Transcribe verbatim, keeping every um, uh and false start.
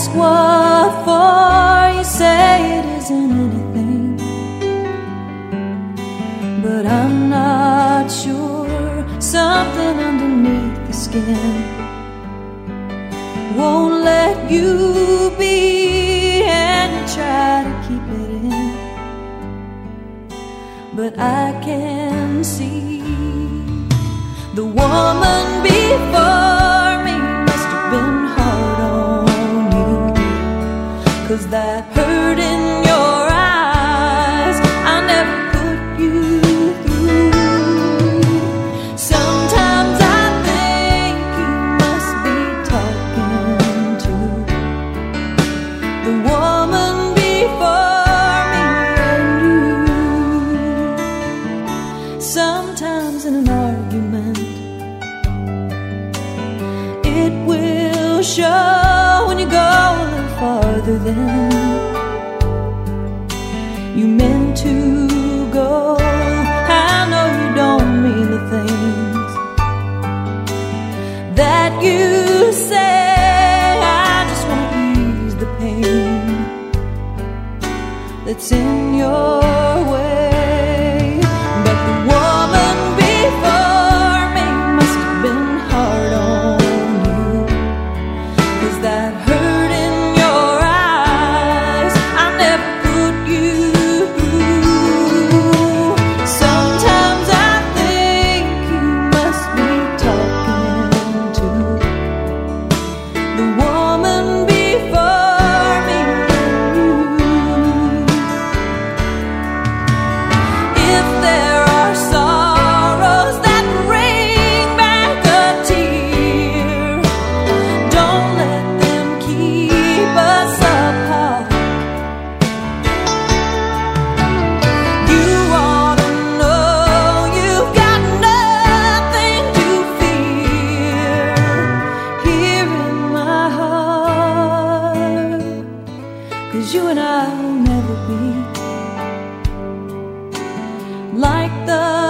ask what for, you say it isn't anything, but I'm not sure. Something underneath the skin won't let you be, and you try to keep it in, but I can see the woman before me must have been hard on you, 'cause that hurt in your eyes I never put you through. Sometimes I think you must be talking to the woman before me and you. Sometimes in an argument it will show when you go a little farther than you meant to go. I know you don't mean the things that you say. I just want to ease the pain that's in your way. But the woman before me must have been hard on you, 'cause that hurt in your eyes I never put you through. Sometimes I think you must be talking to the woman before me and you. If there are sorrows that bring back a tear, don't let them keep us apart. You ought to know you've got nothing to fear here in my heart, 'cause you and I will never be like the